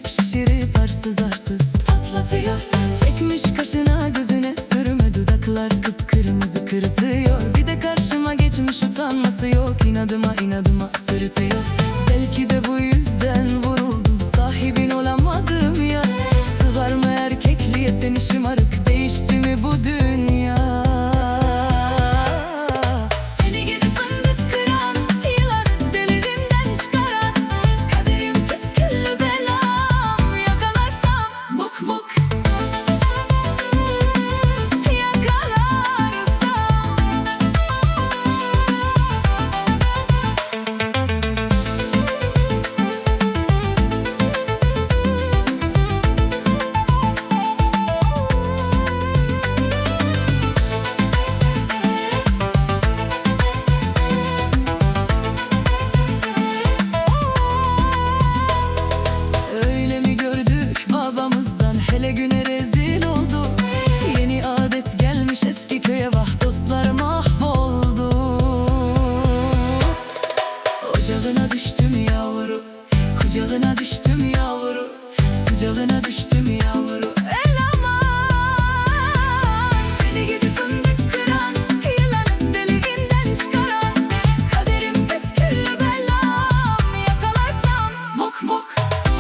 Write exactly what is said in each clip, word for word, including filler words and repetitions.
şişirip arsız arsız patlatıyor. Çekmiş kaşına gözüne sürme, dudaklar kıpkırmızı kırıtıyor. Bir de karşıma geçmiş, utanması yok, inadıma inadıma sırıtıyor. Belki de bu yüzden vuruldum, sahibin olamadım ya. Sığar mı erkekliğe seni şımarık, değişti mi bu dünya? Seni gidi fındık kıran, yılanın delilinden çıkaran, kaderim püsküllü belam, yakalarsam muk muk yakalarsam. Öyle mi gördük babamızdan, hele güne rezil oldu. Yeni adet gelmiş eski köye, vah dostlar mahvoldu. Ocağına düştüm yavru, kucağına düştüm yavru, sıcağına düştüm yavru. El aman, seni gidi fındık kıran, yılanın deliğinden çıkaran, kaderim püsküllü belam, yakalarsam muk muk.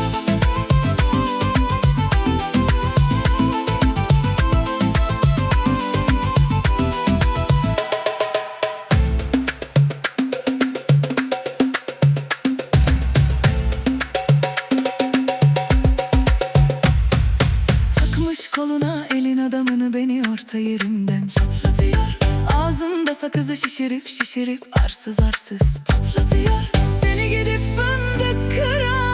Takmış koluna elin adamını, beni orta yerimden çatlatıyor. Ağzında sakızı şişirip şişirip arsız arsız patlatıyor. Seni gidip fındık kıran,